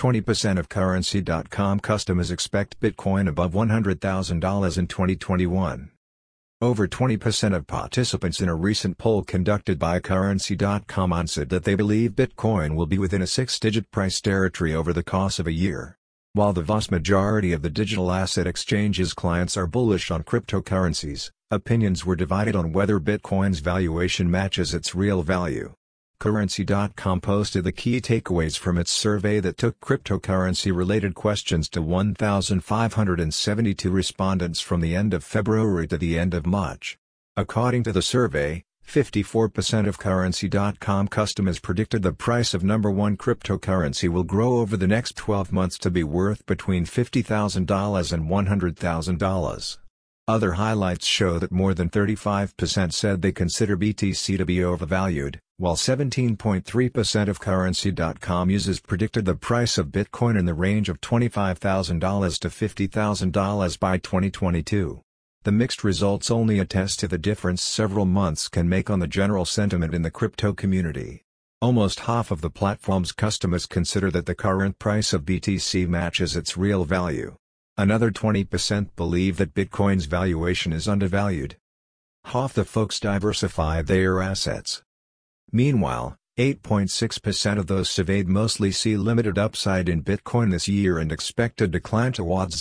20% of Currency.com customers expect Bitcoin above $100,000 in 2021. Over 20% of participants in a recent poll conducted by Currency.com answered that they believe Bitcoin will be within a six-digit price territory over the course of a year. While the vast majority of the digital asset exchange's clients are bullish on cryptocurrencies, opinions were divided on whether Bitcoin's valuation matches its real value. Currency.com posted the key takeaways from its survey that took cryptocurrency-related questions to 1,572 respondents from the end of February to the end of March. According to the survey, 54% of Currency.com customers predicted the price of number one cryptocurrency will grow over the next 12 months to be worth between $50,000 and $100,000. Other highlights show that more than 35% said they consider BTC to be overvalued, while 17.3% of Currency.com users predicted the price of Bitcoin in the range of $25,000 to $50,000 by 2022. The mixed results only attest to the difference several months can make on the general sentiment in the crypto community. Almost half of the platform's customers consider that the current price of BTC matches its real value. Another 20% believe that Bitcoin's valuation is undervalued. Half the folks diversify their assets. Meanwhile, 8.6% of those surveyed mostly see limited upside in Bitcoin this year and expect a decline towards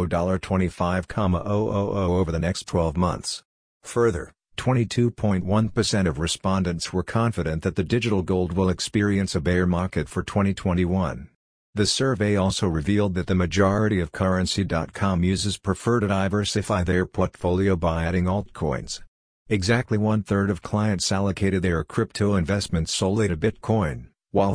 $0.25,000 over the next 12 months. Further, 22.1% of respondents were confident that the digital gold will experience a bear market for 2021. The survey also revealed that the majority of Currency.com users prefer to diversify their portfolio by adding altcoins. Exactly one-third of clients allocated their crypto investments solely to Bitcoin, while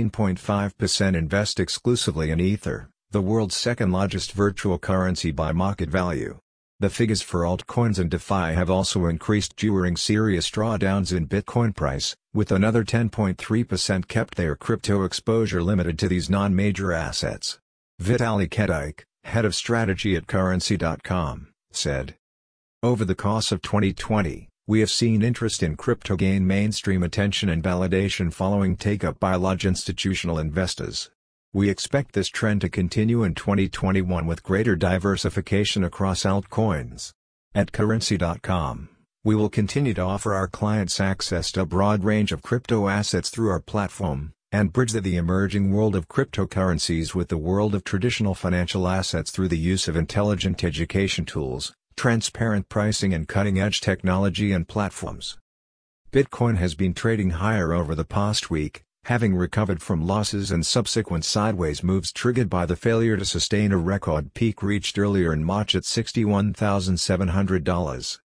13.5% invest exclusively in Ether, the world's second-largest virtual currency by market value. The figures for altcoins and DeFi have also increased during serious drawdowns in Bitcoin price, with another 10.3% kept their crypto exposure limited to these non-major assets. Vitaly Kedyk, head of strategy at Currency.com, said, "Over the course of 2020, we have seen interest in crypto gain mainstream attention and validation following take-up by large institutional investors. We expect this trend to continue in 2021 with greater diversification across altcoins. At Currency.com, we will continue to offer our clients access to a broad range of crypto assets through our platform, and bridge the emerging world of cryptocurrencies with the world of traditional financial assets through the use of intelligent education tools, transparent pricing and cutting-edge technology and platforms." Bitcoin has been trading higher over the past week, having recovered from losses and subsequent sideways moves triggered by the failure to sustain a record peak reached earlier in March at $61,700.